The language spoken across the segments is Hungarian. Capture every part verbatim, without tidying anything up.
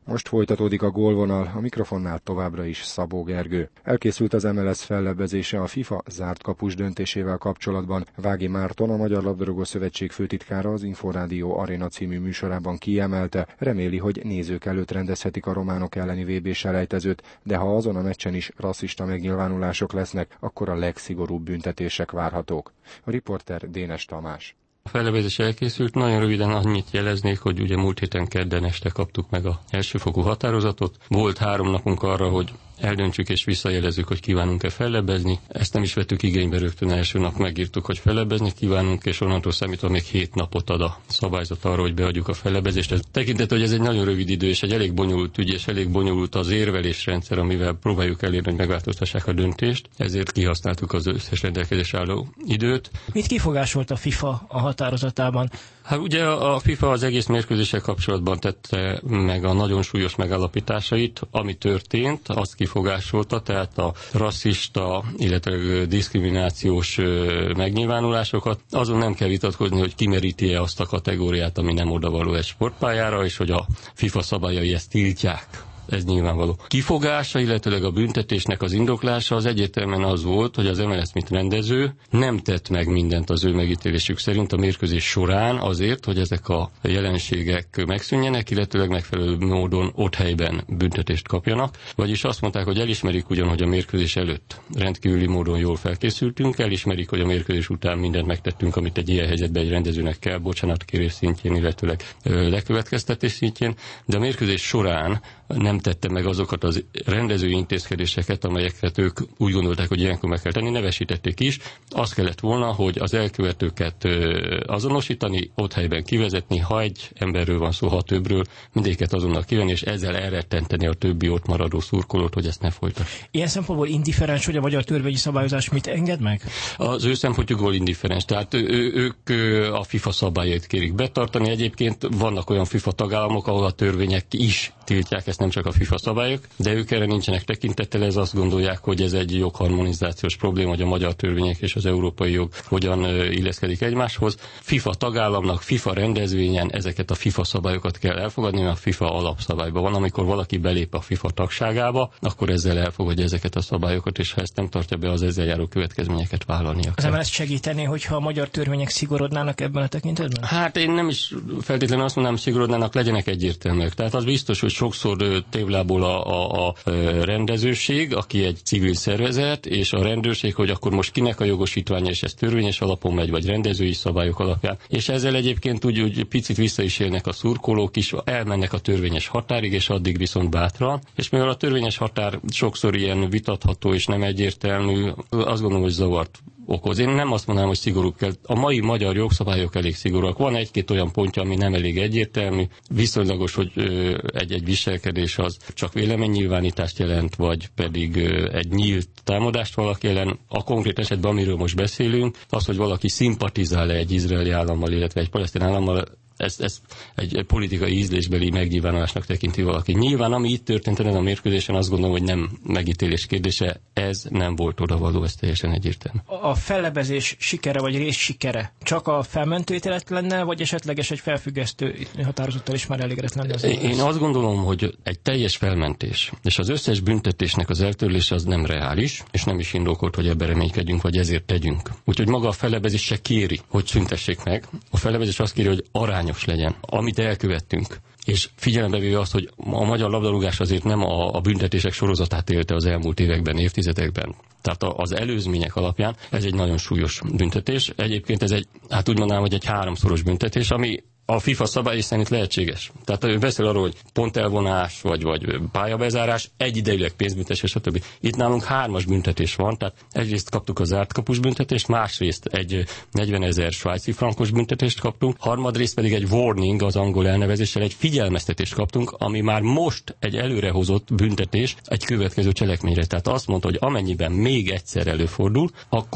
Most folytatódik a gólvonal, a mikrofonnál továbbra is Szabó Gergő. Elkészült az em el es fellebbezése a FIFA zárt kapus döntésével kapcsolatban. Vági Márton, a Magyar Labdarúgó Szövetség főtitkára az Inforádió Arena című műsorában kiemelte, reméli, hogy nézők előtt rendezhetik a románok elleni vé bé selejtezőt, de ha azon a meccsen is rasszista megnyilvánulások lesznek, akkor a legszigorúbb büntetések várhatók. A riporter Dénes Tamás. A fellebbezés elkészült, nagyon röviden annyit jeleznék, hogy ugye múlt héten kedden este kaptuk meg a elsőfokú határozatot. Volt három napunk arra, hogy eldöntsük és visszajelezzük, hogy kívánunk-e fellebbezni. Ezt nem is vettük igénybe, rögtön első nap megírtuk, hogy fellebbezni kívánunk, és onnantól számítva még hét napot ad a szabályzat arra, hogy beadjuk a fellebbezést. Ez tekintet, hogy ez egy nagyon rövid idő, és egy elég bonyolult ügy, és elég bonyolult az érvelésrendszer, amivel próbáljuk elérni, hogy megváltoztassák a döntést. Ezért kihasználtuk az összes rendelkezésre álló időt. Mit kifogásolt a FIFA a határozatában? Hát ugye a FIFA az egész mérkőzéssel kapcsolatban tette meg a nagyon súlyos megállapításait, ami történt, azt kifogásolta, tehát a rasszista, illetve diszkriminációs megnyilvánulásokat. Azon nem kell vitatkozni, hogy kimeríti-e azt a kategóriát, ami nem odavaló egy sportpályára, és hogy a FIFA szabályai ezt tiltják. Ez nyilvánvaló. Kifogása, illetőleg a büntetésnek az indoklása az egyértelműen az volt, hogy az em el es, mint rendező nem tett meg mindent az ő megítélésük szerint a mérkőzés során azért, hogy ezek a jelenségek megszűnjenek, illetőleg megfelelő módon ott helyben büntetést kapjanak. Vagyis azt mondták, hogy elismerik ugyan, hogy a mérkőzés előtt rendkívüli módon jól felkészültünk, elismerik, hogy a mérkőzés után mindent megtettünk, amit egy ilyen helyzetben egy rendezőnek kell, bocsánatkérés szintjén, illetőleg lekövetkeztetés szintjén, de a mérkőzés során nem tette meg azokat az rendezői intézkedéseket, amelyeket ők úgy gondolták, hogy ilyenkor meg kell tenni, nevesítették is. Az kellett volna, hogy az elkövetőket azonosítani, ott helyben kivezetni, ha egy emberről van szó, ha többről, mindéket azonnal kivenni, és ezzel elrettenteni a többi ott maradó szurkolót, hogy ezt ne folytass. Ilyen szempontból indifferens, hogy a magyar törvényi szabályozás mit enged meg? Az ő szempontjukból indifferens. Tehát ő, ők a FIFA szabályait kérik betartani. Egyébként vannak olyan FIFA tagállamok, ahol a törvények is tiltják, ezt nem csak a FIFA szabályok, de ők erre nincsenek tekintettel, ez azt gondolják, hogy ez egy jogharmonizációs probléma, hogy a magyar törvények és az európai jog hogyan illeszkedik egymáshoz. FIFA tagállamnak, FIFA rendezvényen ezeket a FIFA szabályokat kell elfogadni, mert a FIFA alapszabályban van. Amikor valaki belép a FIFA tagságába, akkor ezzel elfogadja ezeket a szabályokat, és ha ezt nem tartja be, az ezzel járó következményeket vállalnia kell. Az ezt segíteni, hogyha a magyar törvények szigorodnának ebben a tekintetben? Hát én nem is feltétlenül azt mondanám, szigorodnának, legyenek egyértelműek. Tehát az biztos, hogy sokszor tévlából a, a, a rendezőség, aki egy civil szervezet, és a rendőrség, hogy akkor most kinek a jogosítványa, és ez törvényes alapon megy, vagy rendezői szabályok alapján. És ezzel egyébként úgy, úgy picit vissza is élnek a szurkolók is, elmennek a törvényes határig, és addig viszont bátran. És mivel a törvényes határ sokszor ilyen vitatható és nem egyértelmű, azt gondolom, hogy zavart okoz. Én nem azt mondanám, hogy szigorúbb kell. A mai magyar jogszabályok elég szigorúak. Van egy-két olyan pontja, ami nem elég egyértelmű. Viszonylagos, hogy egy-egy viselkedés az csak véleménynyilvánítást jelent, vagy pedig egy nyílt támadást valaki ellen. A konkrét esetben, amiről most beszélünk, az, hogy valaki szimpatizál egy izraeli állammal, illetve egy palesztin állammal, Ez, ez egy politikai ízlésbeli megnyilvánulásnak tekinti valaki. Nyilván, ami itt történt ezen a mérkőzésen, azt gondolom, hogy nem megítélés kérdése, ez nem volt odavaló, ez teljesen egyértelmű. A fellebezés sikere vagy rész sikere csak a felmentő ítélet lenne, vagy esetleges egy felfüggesztő határozattal is már elégedett lenne? Az Én az azt gondolom, hogy egy teljes felmentés, és az összes büntetésnek az eltörlése az nem reális, és nem is indokolt, hogy ebben reménykedjünk, vagy ezért tegyünk. Úgyhogy maga a fellebezés se kéri, hogy szüntessék meg. A fellebezés azt kéri, hogy arány legyen, amit elkövettünk. És figyelembe véve azt, hogy a magyar labdarúgás azért nem a, a büntetések sorozatát élte az elmúlt években, évtizedekben. Tehát az előzmények alapján ez egy nagyon súlyos büntetés. Egyébként ez egy, hát úgy mondanám, hogy egy háromszoros büntetés, ami a FIFA szabály szerint lehetséges. Tehát ő beszél arról, hogy pontelvonás, vagy, vagy pályabezárás, egyidejűleg pénzbüntetés, stb. Itt nálunk hármas büntetés van, tehát egyrészt kaptuk a zárt kapus büntetést, másrészt egy negyvenezer svájci frankos büntetést kaptunk, harmadrészt pedig egy warning, az angol elnevezéssel egy figyelmeztetést kaptunk, ami már most egy előrehozott büntetés egy következő cselekményre. Tehát azt mondta, hogy amennyiben még egyszer előfordul, akkor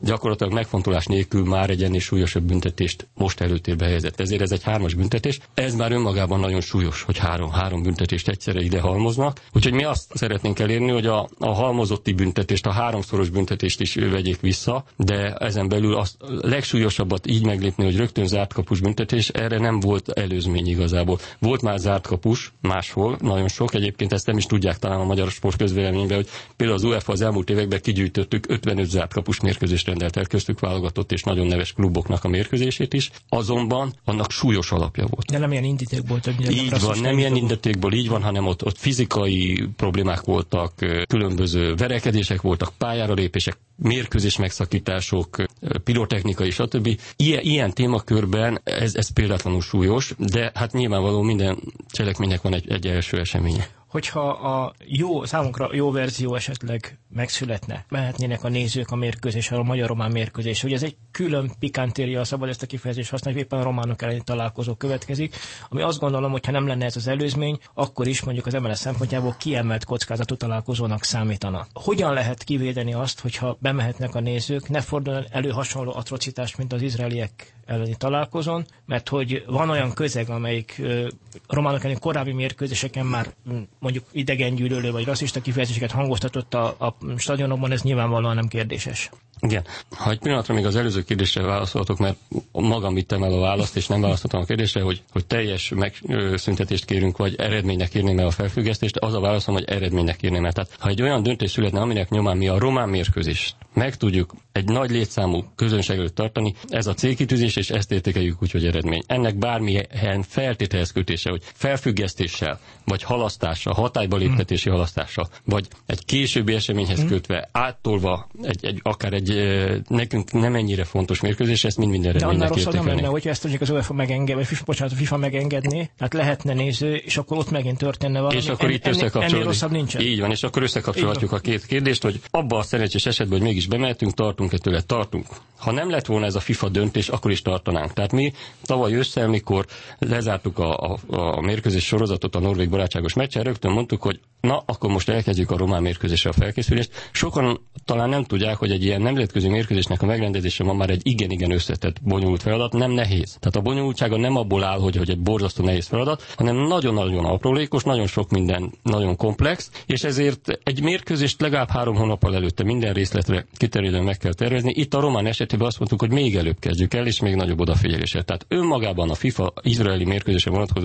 gyakorlatilag megfontolás nélkül már egy ennél súlyosabb büntetést most előtérbe helyezett. Ezért ez egy hármas büntetés. Ez már önmagában nagyon súlyos, hogy három, három büntetést egyszerre ide halmoznak. Úgyhogy mi azt szeretnénk elérni, hogy a, a halmozotti büntetést, a háromszoros büntetést is vegyék vissza, de ezen belül azt legsúlyosabbat így meglépni, hogy rögtön zárt kapus büntetés, erre nem volt előzmény igazából. Volt már zárt kapus máshol, nagyon sok, egyébként ezt nem is tudják talán a magyar sportközvéleményben, hogy például az UEFA az elmúlt években kigyűjtöttük, ötvenöt zárt kapus mérkőzést rendelt el, köztük válogatott és nagyon neves kluboknak a mérkőzését is, azonban annak súlyos alapja volt. De nem ilyen indítékból többnyire. Így van, nem ilyen indítékból, így van, hanem ott, ott fizikai problémák voltak, különböző verekedések voltak, pályára lépések, mérkőzés megszakítások, pirotechnika és stb. Ilyen, ilyen témakörben ez, ez példátlanul súlyos, de hát nyilvánvaló minden cselekménynek van egy, egy első eseménye. Hogyha a jó, számunkra jó verzió esetleg megszületne, mehetnének a nézők a mérkőzésre, a magyar-román mérkőzésre. Ugye ez egy külön pikantéria, szabad ezt a kifejezést használni, éppen a románok elleni találkozó következik, ami azt gondolom, hogy ha nem lenne ez az előzmény, akkor is mondjuk az em el es szempontjából kiemelt kockázatú találkozónak számítana. Hogyan lehet kivédeni azt, hogyha bemehetnek a nézők, ne forduljon elő hasonló atrocitást, mint az izraeliek elleni találkozón, mert hogy van olyan közeg, amelyik uh, románok elleni korábbi mérkőzéseken már mondjuk idegengyűlölő vagy rasszista kifejezéseket hangoztatott a, a stadionokban, ez nyilvánvalóan nem kérdéses. Igen. Ha egy pillanatra még az előző kérdésre válaszolhatok, mert magam vittem el a választ, és nem választottam a kérdésre, hogy, hogy teljes megszüntetést kérünk, vagy eredménynek írném el a felfüggesztést, az a válaszom, hogy eredménynek írném el. Tehát ha egy olyan döntés születne, aminek nyomán mi a román mérkőzést meg tudjuk egy nagy létszámú közönség előtt tartani, ez a célkitűzés, és ezt értékeljük úgy, hogy eredmény. Ennek bármilyen feltételhez kötése, hogy felfüggesztéssel, vagy halasztással, hatályba léptetési halasztással, vagy egy későbbi eseményhez kötve, áttolva egy, egy, akár egy nekünk nem ennyire fontos mérkőzés, ezt mind minden eredménynek értékelni. De annál rosszabb nem lenne, hogyha ezt mondjuk az UEFA megenged, vagy FIFA, bocsánat, a FIFA megengedné, tehát lehetne néző, és akkor ott megint történne valami. És akkor en, itt összekapcsolódik. Így van, és akkor összekapcsolhatjuk a két kérdést, hogy abban a szerencsés esetben, hogy mégis bemehetünk, tartunk-e tőle, tartunk. Ha nem lett volna ez a FIFA döntés, akkor is tartanánk. Tehát mi tavaly ősszel, mikor lezártuk a, a, a mérkőzés sorozatot a norvég barátságos meccsen, rögtön mondtuk, hogy na, akkor most elkezdjük a román mérkőzésre a felkészülést. Sokan talán nem tudják, hogy egy ilyen nemzetközi mérkőzésnek a megrendezése ma már egy igen-igen összetett, bonyolult feladat, nem nehéz. Tehát a bonyolultsága nem abból áll, hogy, hogy egy borzasztó nehéz feladat, hanem nagyon-nagyon aprólékos, nagyon sok minden, nagyon komplex, és ezért egy mérkőzést legalább három hónappal előtte minden részletre kiterjedően meg kell tervezni. Itt a román esetében azt mondtuk, hogy még előbb kezdjük el, és még nagyobb odafigyeléssel. Tehát önmagában a FIFA izraeli mérkőzésre vonatkozó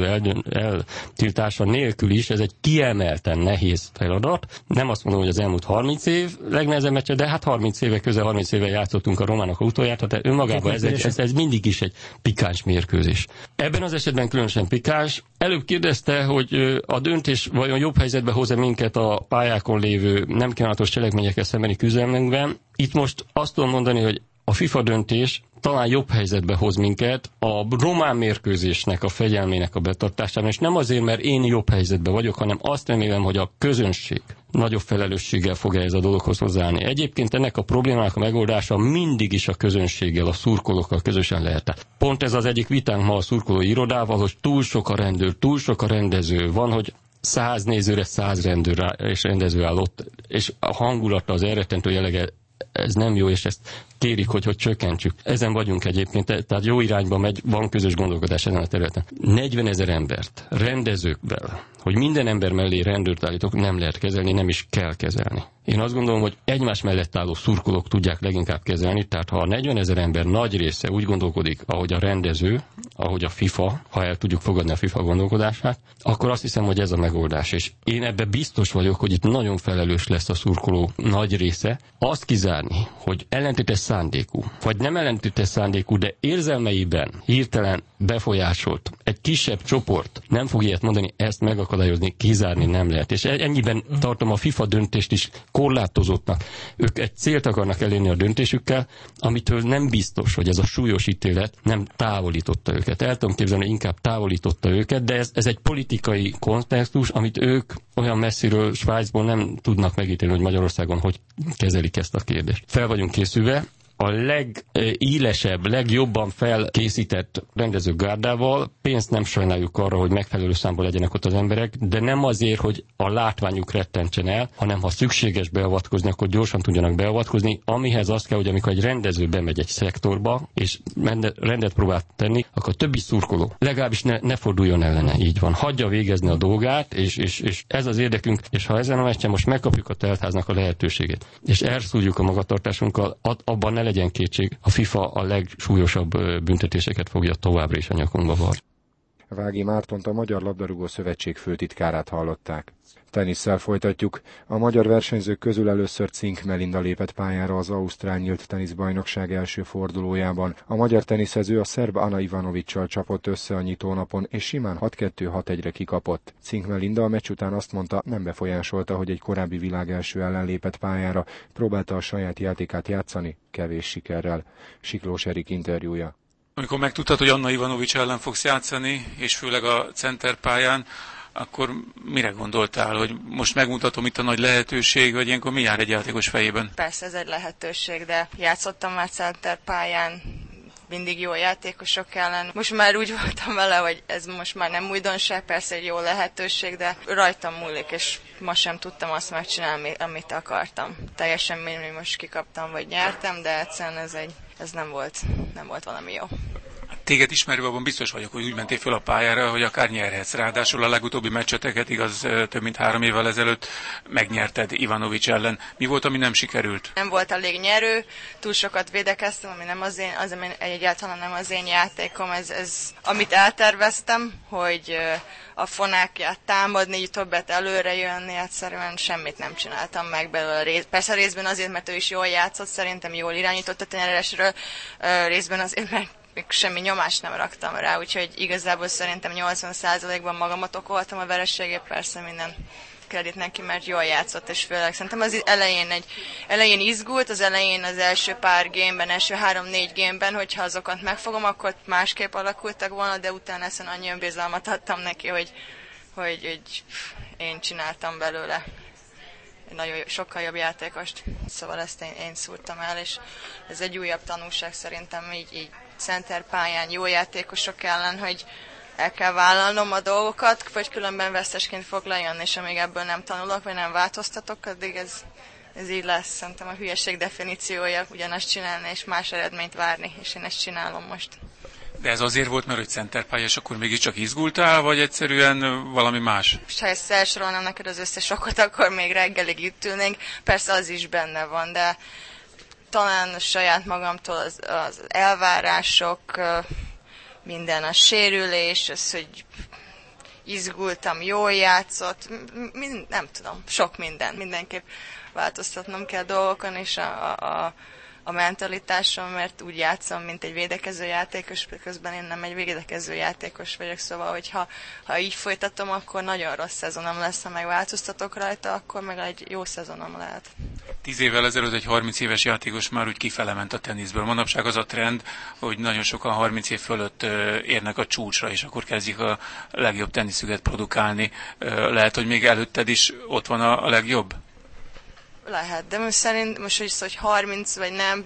eltiltása nélkül is ez egy kiemelten nehéz feladat. Nem azt mondom, hogy az elmúlt harminc év legnehezebb meccse, de hát harminc éve, közel harminc éve játszottunk a románok utoljára, tehát önmagában ez, egy, ez, ez mindig is egy pikáns mérkőzés. Ebben az esetben különösen pikáns. Előbb kérdezte, hogy a döntés vajon jobb helyzetbe hoz-e minket a pályákon lévő nem kívánatos cselekményekkel szembeni küzdelmünkben. Itt most azt tudom mondani, hogy a FIFA döntés talán jobb helyzetbe hoz minket a román mérkőzésnek a fegyelmének a betartásában, és nem azért, mert én jobb helyzetben vagyok, hanem azt remélem, hogy a közönség nagyobb felelősséggel fog ez a dologhoz hozzáállni. Egyébként ennek a problémának a megoldása mindig is a közönséggel, a szurkolókkal közösen lehet. Pont ez az egyik vitánk ma a szurkolói irodával, hogy túl sok a rendőr, túl sok a rendező, van, hogy száz nézőre száz rendőr és rendező áll ott, és a hangulata, az elrettentő jellege, ez nem jó, és ezt kérik, hogy, hogy csökkentsük. Ezen vagyunk egyébként, tehát jó irányba megy, van közös gondolkodás ezen a területen. negyvenezer embert rendezőkvel, hogy minden ember mellé rendőrt állítok, nem lehet kezelni, nem is kell kezelni. Én azt gondolom, hogy egymás mellett álló szurkolók tudják leginkább kezelni, tehát ha a negyvenezer ember nagy része úgy gondolkodik, ahogy a rendező, ahogy a FIFA, ha el tudjuk fogadni a FIFA gondolkodását, akkor azt hiszem, hogy ez a megoldás. És én ebben biztos vagyok, hogy itt nagyon felelős lesz a szurkoló nagy része. Azt kizárni, hogy ellentétes szándékú, vagy nem ellentétes szándékú, de érzelmeiben hirtelen befolyásolt egy kisebb csoport nem fog ilyet mondani, ezt megakadályozni, kizárni nem lehet. És ennyiben tartom a FIFA döntést is korlátozottnak. Ők egy célt akarnak elérni a döntésükkel, amitől nem biztos, hogy ez a súlyos ítélet nem távolította őket. El tudom képzelni, hogy inkább távolította őket, de ez, ez egy politikai kontextus, amit ők olyan messziről, Svájcból nem tudnak megítélni, hogy Magyarországon hogy kezelik ezt a kérdést. Fel vagyunk készülve, a legélesebb, legjobban felkészített rendezőgárdával. Pénzt nem sajnáljuk arra, hogy megfelelő számban legyenek ott az emberek, de nem azért, hogy a látványuk rettentsen el, hanem ha szükséges beavatkozni, akkor gyorsan tudjanak beavatkozni, amihez az kell, hogy amikor egy rendező bemegy egy szektorba, és rendet próbál tenni, akkor a többi szurkoló legalábbis ne, ne forduljon ellene, így van. Hagyja végezni a dolgát, és, és, és ez az érdekünk, és ha ezen a meccsen most megkapjuk a teltháznak a lehetőségét, és elszúrjuk a magatartásunkkal, abban ne legyen kétség, a FIFA a legsúlyosabb büntetéseket fogja továbbra is a nyakunkba varni. Vági Mártont, a Magyar Labdarúgó Szövetség főtitkárát hallották. Tenisszel folytatjuk. A magyar versenyzők közül először Cink Melinda lépett pályára az Ausztrál Nyílt Teniszbajnokság első fordulójában. A magyar teniszező a szerb Ana Ivanovićsal csapott össze a nyitónapon, és simán hat kettő hat egyre kikapott. Cink Melinda a meccs után azt mondta, nem befolyásolta, hogy egy korábbi világelső ellen lépett pályára, próbálta a saját játékát játszani, kevés sikerrel. Siklós Erik interjúja. Amikor megtudtad, hogy Anna Ivanović ellen fogsz játszani, és főleg a centerpályán, akkor mire gondoltál, hogy most megmutatom itt a nagy lehetőség, vagy ilyenkor mi jár egy játékos fejében? Persze ez egy lehetőség, de játszottam már centerpályán, mindig jó játékosok ellen. Most már úgy voltam vele, hogy ez most már nem újdonság, persze egy jó lehetőség, de rajtam múlik, és ma sem tudtam azt megcsinálni, amit akartam. Teljesen mindegy, most kikaptam, vagy nyertem, de egyszerűen ez, egy, ez nem volt, nem volt valami jó. Téged ismerve abban biztos vagyok, hogy úgy mentél föl a pályára, hogy akár nyerhetsz. Ráadásul a legutóbbi meccseteket, igaz, több mint három évvel ezelőtt megnyerted Ivanović ellen. Mi volt, ami nem sikerült? Nem volt elég nyerő, túl sokat védekeztem, ami nem az én, az, ami egyáltalán nem az én játékom. Ez, ez, amit elterveztem, hogy a fonákját támadni, többet előre jönni, egyszerűen semmit nem csináltam meg belőle. Persze részben azért, mert ő is jól játszott, szerintem jól irányított a tenyerésről, részben azért, mert még semmi nyomást nem raktam rá, úgyhogy igazából szerintem nyolcvan százalékban magamat okoltam a vereségét, persze minden kredit neki, mert jól játszott, és főleg szerintem az elején, egy, elején izgult, az elején az első pár gémben, első három-négy gémben, hogyha azokat megfogom, akkor másképp alakultak volna, de utána ezen annyi önbizalmat adtam neki, hogy, hogy, hogy én csináltam belőle egy nagyon sokkal jobb játékost. Szóval ezt én, én szúrtam el, és ez egy újabb tanulság szerintem így, így centerpályán jó játékosok ellen, hogy el kell vállalnom a dolgokat, vagy különben vesztesként fog lejönni, és amíg ebből nem tanulok, vagy nem változtatok, addig ez, ez így lesz. Szerintem a hülyeség definíciója ugyanazt csinálni, és más eredményt várni, és én ezt csinálom most. De ez azért volt, mert hogy centerpályás, akkor mégiscsak izgultál, vagy egyszerűen valami más? És ha ezt elsorolnám neked az összes okot, akkor még reggelig itt ülnénk. Persze az is benne van, de talán saját magamtól az, az elvárások, minden a sérülés, az, hogy izgultam, jól játszott, mind, nem tudom, sok minden. Mindenképp változtatnom kell dolgokon, és a, a, a mentalitásom, mert úgy játszom, mint egy védekező játékos, közben én nem egy védekező játékos vagyok, szóval, hogyha ha így folytatom, akkor nagyon rossz szezonom lesz, ha megváltoztatok rajta, akkor meg egy jó szezonom lehet. Tíz évvel ezelőtt egy harminc éves játékos már úgy kifele ment a teniszből. Manapság az a trend, hogy nagyon sokan harminc év fölött érnek a csúcsra, és akkor kezdik a legjobb teniszüket produkálni. Lehet, hogy még előtted is ott van a legjobb? Lehet, de most szerint most, hogy, hogy harminc vagy nem,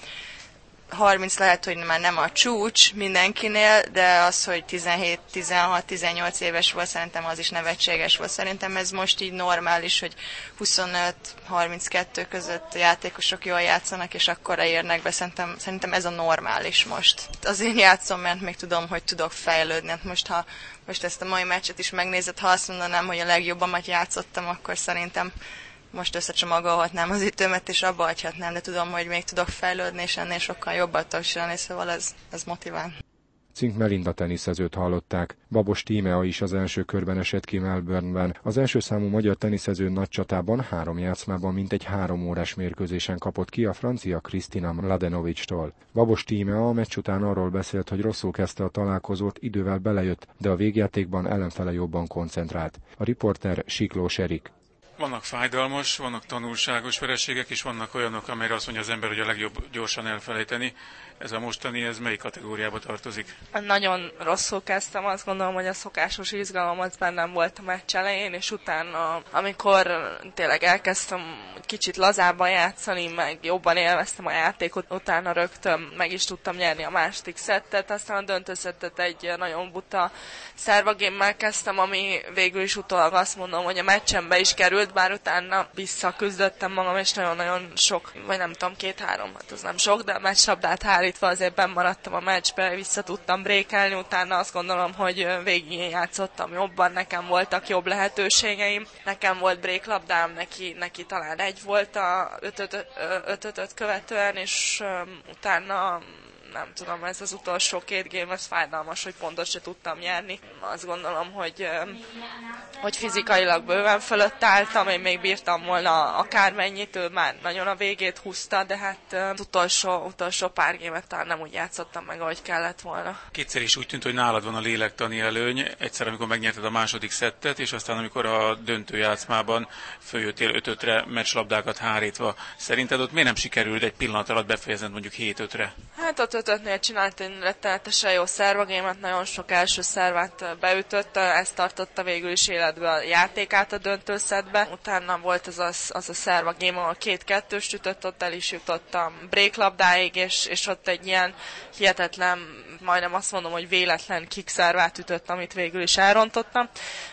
harminc lehet, hogy már nem a csúcs mindenkinél, de az, hogy tizenhét, tizenhat, tizennyolc éves volt, szerintem az is nevetséges volt. Szerintem ez most így normális, hogy huszonöt harminckettő között játékosok jól játszanak, és akkora érnek be. Szerintem, szerintem ez a normális most. Azért játszom, mert még tudom, hogy tudok fejlődni. Hát most, ha most ezt a mai meccset is megnézed, ha azt mondanám, hogy a legjobbamat játszottam, akkor szerintem most összecsomagolhatnám az ütőmet, és abba hagyhatnám, de tudom, hogy még tudok fejlődni, és ennél sokkal jobbat tudok csinálni, szóval ez, ez motivál. Cink Melinda teniszezőt hallották. Babos Tímea is az első körben esett ki Melbourneben. Az első számú magyar teniszező nagy csatában három játszmában mintegy három órás mérkőzésen kapott ki a francia Kristina Mladenovic-tól. Babos Tímea a meccs után arról beszélt, hogy rosszul kezdte a találkozót, idővel belejött, de a végjátékban ellenfele jobban koncentrált. A riporter Siklós Erik. Vannak fájdalmas, vannak tanulságos vereségek, és vannak olyanok, amelyre azt mondja az ember, hogy a legjobb gyorsan elfelejteni. Ez a mostani, ez melyik kategóriába tartozik? Nagyon rosszul kezdtem, azt gondolom, hogy a szokásos izgalom az bennem volt a meccs elején, és utána, amikor tényleg elkezdtem kicsit lazábban játszani, meg jobban élveztem a játékot, utána rögtön meg is tudtam nyerni a második szettet, aztán a döntőszettet egy nagyon buta szervagémmel kezdtem, ami végül is utólag azt mondom, hogy a meccsembe is került, bár utána visszaküzdöttem magam, és nagyon-nagyon sok, vagy nem tudom, két-három, hát az nem sok, de a meccslabdát hárítva azért benn maradtam a meccsbe, vissza tudtam brékelni, utána azt gondolom, hogy végig játszottam jobban, nekem voltak jobb lehetőségeim, nekem volt bréklabdám, neki, neki talán egy volt a öt öt követően, és um, utána nem tudom, ez az utolsó két game, ez fájdalmas, hogy pontot se tudtam nyerni. Azt gondolom, hogy, hogy fizikailag bőven fölött álltam, én még bírtam volna akármennyit, ő már nagyon a végét húzta, de hát az utolsó, utolsó pár gémet talán nem úgy játszottam meg, ahogy kellett volna. Kétszer is úgy tűnt, hogy nálad van a lélektani előny, egyszer, amikor megnyerted a második szettet, és aztán, amikor a döntőjátszmában följöttél öt ötre meccslabdákat hárítva. Szerinted ott miért nem sikerült egy pillanat alatt befejezned mondjuk hét ötre? Hát ott öt ötnél csinált egy rettenetesen jó szervagémet, nagyon sok első szervát beütött, ezt tartotta végül is életbe a játékát a döntőszetbe. Utána volt az a, az a szervagém, ahol két-kettőst ütött, ott el is jutottam breaklabdáig, és, és ott egy ilyen hihetetlen, majdnem azt mondom, hogy véletlen kickszervát ütött, amit végül is elrontottam,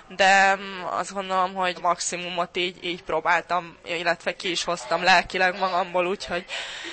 de azt gondolom, hogy maximumot így, így próbáltam, illetve ki is hoztam lelkileg magamból, úgyhogy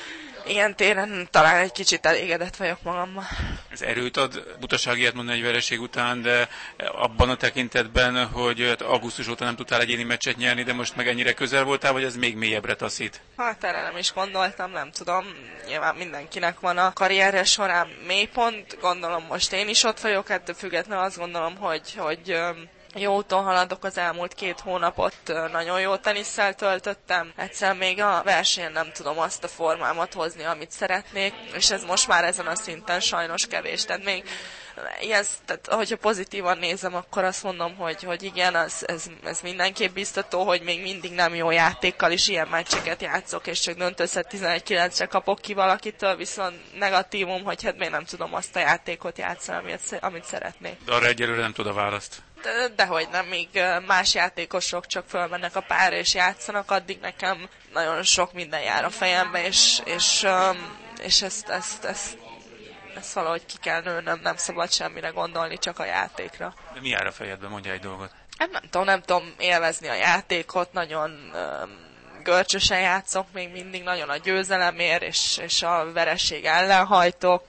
ilyen téren talán egy kicsit elégedett vagyok magammal. Ez erőt ad, butaság ilyet mondani egy vereség után, de abban a tekintetben, hogy augusztus óta nem tudtál egyéni meccset nyerni, de most meg ennyire közel voltál, vagy ez még mélyebbre taszít? Hát erre nem is gondoltam, nem tudom. Nyilván mindenkinek van a karrierje során mélypont, gondolom most én is ott vagyok, ettől függetlenül azt gondolom, hogy, hogy jó úton haladok, az elmúlt két hónapot nagyon jó tenisszel töltöttem. Egyszer még a versenyen nem tudom azt a formámat hozni, amit szeretnék, és ez most már ezen a szinten sajnos kevés. Tehát még ilyen, tehát, hogyha pozitívan nézem, akkor azt mondom, hogy, hogy igen, az, ez, ez mindenképp biztató, hogy még mindig nem jó játékkal is ilyen meccseket játszok, és csak döntőszett tizenegy kilencre kapok ki valakitől, viszont negatívum, hogy hát még nem tudom azt a játékot játszani, amit, amit szeretnék. De arra egyelőre nem tud a választ. De, dehogy nem, míg más játékosok csak fölmennek a párra és játszanak, addig nekem nagyon sok minden jár a fejembe, és, és, és ezt, ezt, ezt, ezt valahogy ki kell nőnöm, nem szabad semmire gondolni, csak a játékra. De mi jár a fejedbe? Mondja egy dolgot. Hát nem tudom, nem tudom élvezni a játékot, nagyon görcsösen játszok, még mindig nagyon a győzelemért, és, és a vereség ellen hajtok,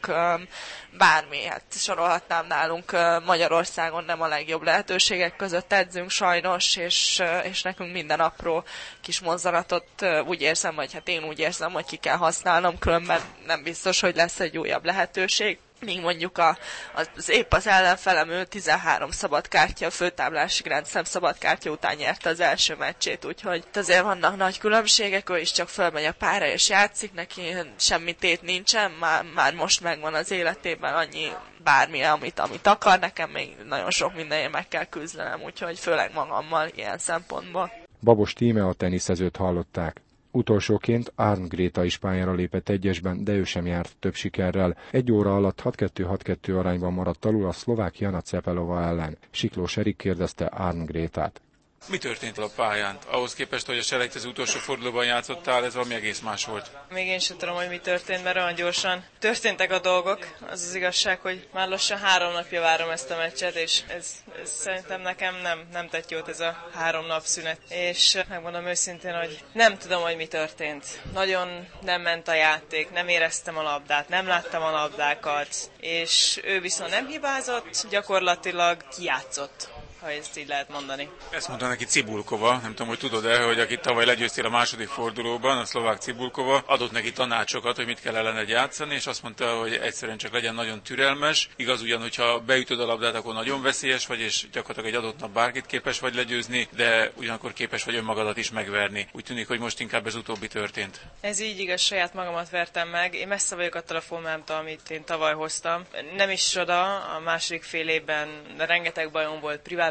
bármi, hát sorolhatnám nálunk Magyarországon nem a legjobb lehetőségek között edzünk sajnos, és, és nekünk minden apró kis mozzanatot úgy érzem, vagy hát én úgy érzem, hogy ki kell használnom, különben nem biztos, hogy lesz egy újabb lehetőség. Míg mondjuk a, az épp az ellenfelem, ő tizenhárom szabadkártya, a főtáblási Grand Slam szabadkártya után nyerte az első meccsét, úgyhogy azért vannak nagy különbségek, ő is csak fölmegy a pára és játszik, neki semmi tét nincsen, már, már most megvan az életében annyi bármi, amit, amit akar, nekem még nagyon sok mindenért meg kell küzdenem, úgyhogy főleg magammal ilyen szempontból. Babos Tíme a teniszezőt hallották. Utolsóként Arn Gréta is pályára lépett egyesben, de ő sem járt több sikerrel. Egy óra alatt hat kettő hat kettő arányban maradt alul a szlovák Jana Cepelova ellen. Siklós Erik kérdezte Arn Grétát. Mi történt a pályán? Ahhoz képest, hogy a selejtező utolsó fordulóban játszottál, ez valami egész más volt. Még én sem tudom, hogy mi történt, mert olyan gyorsan történtek a dolgok. Az az igazság, hogy már lassan három napja várom ezt a meccset, és ez, ez szerintem nekem nem, nem tett jót ez a három nap szünet. És megmondom őszintén, hogy nem tudom, hogy mi történt. Nagyon nem ment a játék, nem éreztem a labdát, nem láttam a labdákat, és ő viszont nem hibázott, gyakorlatilag kijátszott, ha ezt így lehet mondani. Ezt mondta neki Cibulkova, nem tudom, hogy tudod-e, hogy akit tavaly legyőztél a második fordulóban, a szlovák Cibulkova, adott neki tanácsokat, hogy mit kell ellened játszani, és azt mondta, hogy egyszerűen csak legyen nagyon türelmes. Igaz ugyan, hogyha beütöd a labdát, akkor nagyon veszélyes vagy, és gyakorlatilag egy adott nap bárkit képes vagy legyőzni, de ugyanakkor képes vagy önmagadat is megverni. Úgy tűnik, hogy most inkább ez utóbbi történt. Ez így igaz, saját magamat vertem meg. Én messze vagyok attól a formámtól, amit én tavaly hoztam. Nem is csoda, a második fél évben rengeteg bajom volt privát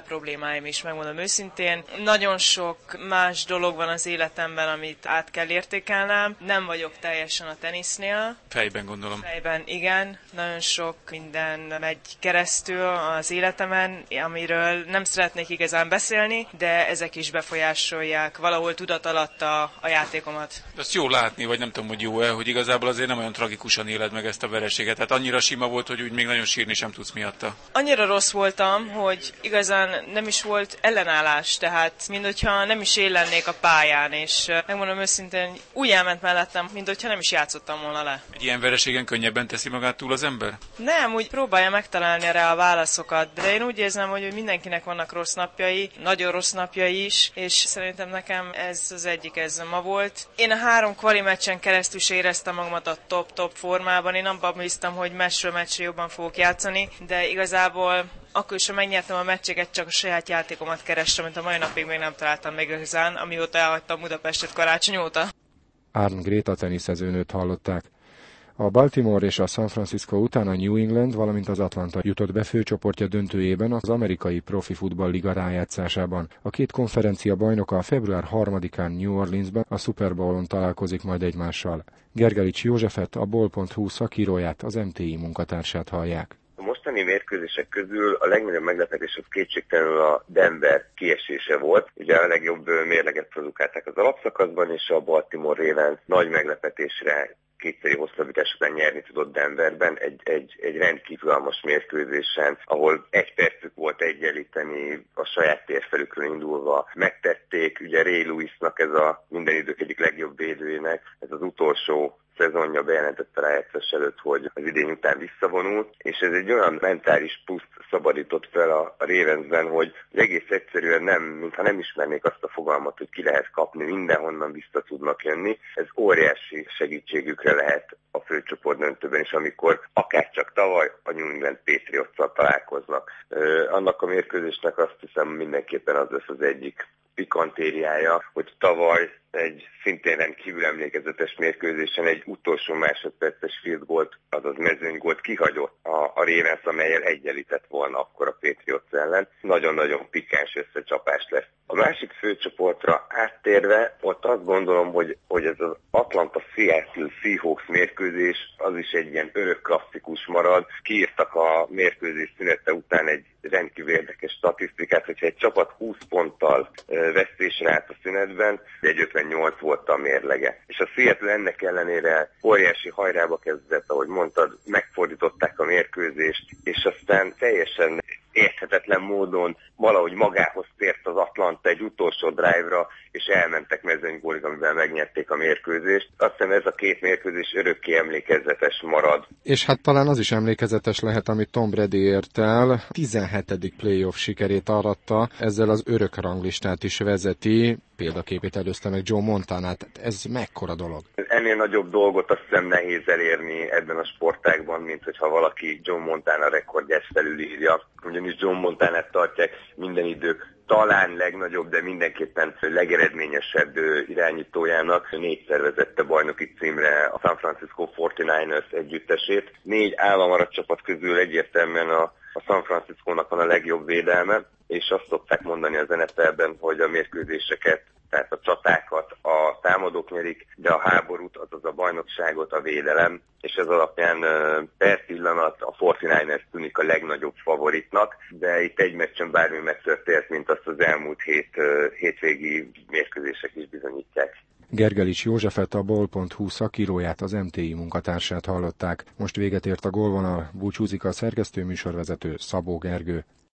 problémáim is, megmondom őszintén. Nagyon sok más dolog van az életemben, amit át kell értékelnem. Nem vagyok teljesen a tenisznél. Fejben gondolom. Fejben, igen. Nagyon sok minden megy keresztül az életemen, amiről nem szeretnék igazán beszélni, de ezek is befolyásolják valahol tudat alatt a, a játékomat. De azt jó látni, vagy nem tudom, hogy jó-e, hogy igazából azért nem olyan tragikusan éled meg ezt a vereséget. Tehát annyira sima volt, hogy úgy még nagyon sírni sem tudsz miatta. Annyira rossz voltam, hogy igazán nem is volt ellenállás, tehát mindhogyha nem is én lennék a pályán, és megmondom őszintén, úgy elment mellettem, mindhogyha nem is játszottam volna le. Egy ilyen vereségen könnyebben teszi magát túl az ember? Nem, úgy próbálja megtalálni erre a válaszokat, de én úgy érzem, hogy mindenkinek vannak rossz napjai, nagyon rossz napjai is, és szerintem nekem ez az egyik, ez ma volt. Én a három kvali meccsen keresztül is éreztem magamat a top-top formában, én abban bíztam, hogy meccsről meccsre jobban fogok játszani, de igazából akkor is, ha megnyertem a meccseket, csak a saját játékomat kerestem, mint a mai napig még nem találtam meg igazán, amióta elhagytam Budapestet karácsony óta. Arn Gréta teniszezőnőt hallották. A Baltimore és a San Francisco után a New England, valamint az Atlanta jutott be főcsoportja döntőjében az amerikai profi futball-liga rájátszásában. A két konferencia bajnoka a február harmadikán New Orleansban a Super Bowl-on találkozik majd egymással. Gergelics Józsefet, a ball pont hu szakíróját, az em té i munkatársát hallják. A mostani mérkőzések közül a legnagyobb meglepetés az kétségtelenül a Denver kiesése volt. Ugye a legjobb mérleget produkálták az alapszakaszban, és a Baltimore Ravens nagy meglepetésre kétszeri hosszabbítás után nyerni tudott Denverben egy, egy, egy rendkívülmas mérkőzésen, ahol egy percük volt egyenlíteni, a saját térfelükről indulva megtették. Ugye Ray Lewisnak, ez a minden idők egyik legjobb védőjének, ez az utolsó szezonja bejelentette rájátszás előtt, hogy az idény után visszavonul, és ez egy olyan mentális puszt szabadított fel a, a Ravensben, hogy egész egyszerűen nem, mintha nem ismernék azt a fogalmat, hogy ki lehet kapni, mindenhonnan vissza tudnak jönni. Ez óriási segítségükre lehet a főcsoport döntőben is, amikor akárcsak tavaly a New England Patriots-szal találkoznak. Ö, annak a mérkőzésnek azt hiszem mindenképpen az lesz az egyik pikantériája, hogy tavaly egy szintén rendkívül emlékezetes mérkőzésen egy utolsó másodperces field gólt, azaz mezőnygólt kihagyott a, a Ravens, amellyel egyenlített volna akkor a Patriots ellen. Nagyon-nagyon pikáns összecsapás lesz. A másik főcsoportra áttérve, ott azt gondolom, hogy, hogy ez az Atlanta-Seattle Seahawks mérkőzés, az is egy ilyen örök klasszikus marad. Kiírtak a mérkőzés szünete után egy rendkívül érdekes statisztikát, hogyha egy csapat húsz ponttal vesztésre állt a szünetben, egy ötvennyolc volt a mérlege. És a Seattle ennek ellenére óriási hajrába kezdett, ahogy mondtad, megfordították a mérkőzést, és aztán teljesen érthetetlen módon valahogy magához tért az Atlanta egy utolsó drive-ra, és elmentek mezőnygólig, amivel megnyerték a mérkőzést. Azt hiszem ez a két mérkőzés örökké emlékezetes marad. És hát talán az is emlékezetes lehet, amit Tom Brady ért el. tizenhetedik playoff sikerét aratta, ezzel az örök ranglistát is vezeti, példaképét előzte meg Joe Montanát. Ez mekkora dolog? Ennél nagyobb dolgot azt hiszem nehéz elérni ebben a sportágban, mint hogyha valaki Joe Montana rekordját felülírja. Ugyanis Joe Montanát tartják minden idők talán legnagyobb, de mindenképpen legeredményesebb irányítójának. Négyszer vezette bajnoki címre a San Francisco negyvenkilencesek együttesét. Négy államarat csapat közül egyértelműen a, a San Franciscónak van a legjobb védelme, és azt szokták mondani az en ef el-ben, hogy a mérkőzéseket, tehát a csatákat a támadók nyerik, de a háborút, azaz a bajnokságot a védelem, és ez alapján per pillanat a negyvenkilencesek tűnik a legnagyobb favoritnak, de itt egy meccsen bármi megtörtént, mint azt az elmúlt hét, hétvégi mérkőzések is bizonyítják. Gergelics Józsefet, a ball pont hu szakíróját, az em té i munkatársát hallották. Most véget ért a gólvonal, búcsúzik a szerkesztő műsorvezető Szabó Gergő.